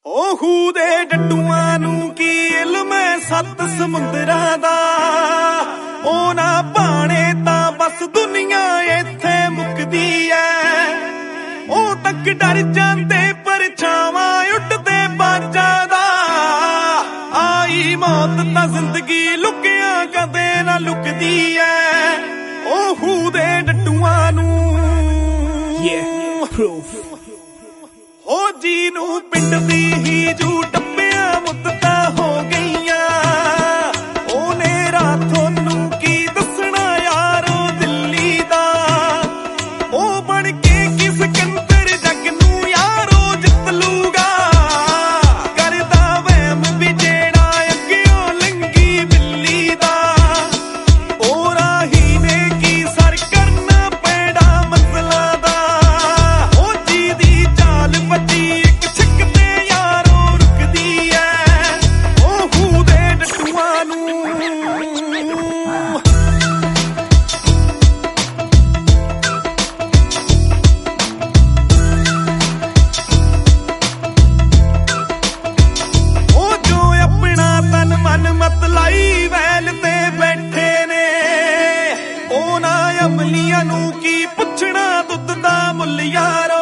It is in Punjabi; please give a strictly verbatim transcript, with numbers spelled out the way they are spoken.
ਉਹ ਖੂਹ ਦੇ ਡੱਡੂਆਂ ਨੂੰ ਕੀ ਇਲਮ ਹੈ ਸੱਤ ਸਮੁੰਦਰਾਂ ਦਾ। ਉਹ ਨਾ ਭਾਣੇ ਤਾਂ ਬਸ ਦੁਨੀਆ ਇੱਥੇ ਮੁੱਕਦੀ ਐ। ਉਹ ਤੱਕ ਡਰ ਜਾਂਦੇ ਪਰਛਾਵਾਂ ਉੱਡਦੇ ਬਾਜਾਂ ਦਾ। ਆਈ ਮੌਤ ਤਾਂ ਜ਼ਿੰਦਗੀ ਲੁਕਿਆ ਕਦੇ ਨਾ ਲੁਕਦੀ ਐ। ਉਹ ਖੂਹ ਦੇ ਡੱਡੂਆਂ ਨੂੰ ਹੋ ਜੀ ਨੂੰ ਪਿੰਡ ਦੀ ਹੀ ਜੂ ਟੱਪਿਆ ਮੁੱਦਤਾਂ ਹੋ ਗਈਆਂ। ਉਹਨੇ ਰਾਤ ਤੁਹਾਨੂੰ ਕੀ ਦੱਸਣਾ ਯਾਰੋ ਦਿੱਲੀ ਦਾ। ਉਹ ਬਣ ਕੇ ਕਿਸ ਕੰਤਰ ਜੱਗ ਨੂੰ ਯਾਰੋ ਜਿੱਤ ਲੂਗਾ। ਕਰਦਾ ਵਹਿਮ ਵੀ ਜਿਹੜਾ ਅੱਗਿਓਂ ਲੰਗੀ ਬਿੱਲੀ ਦਾ। ਉਹ ਰਾਹੀ ਨੇ ਕੀ ਸਰ ਕਰਨਾ ਪੈੜਾ ਮੰਜ਼ਲਾਂ ਦਾ। ਉਹ ਜੀ ਦੀ ਚਾਲ ਵੱਜੀ ਇੱਕ ਛਿੱਕ ਤੇ ਯਾਰੋ ਰੁਕਦੀ ਐ। ਉਹ ਖੂਹ ਦੇ ਡੱਡੂਆਂ ਨੂੰ ਉਹ ਜੋ ਆਪਣਾ ਤਨ ਮਨ ਮਤਲਾਈ ਵੈਲ ਤੇ ਬੈਠੇ ਨੇ। ਉਹਨਾਂ ਅਮਲੀਆਂ ਨੂੰ ਕੀ ਪੁੱਛਣਾ ਦੁੱਧ ਦਾ ਮੁੱਲ ਯਾਰ।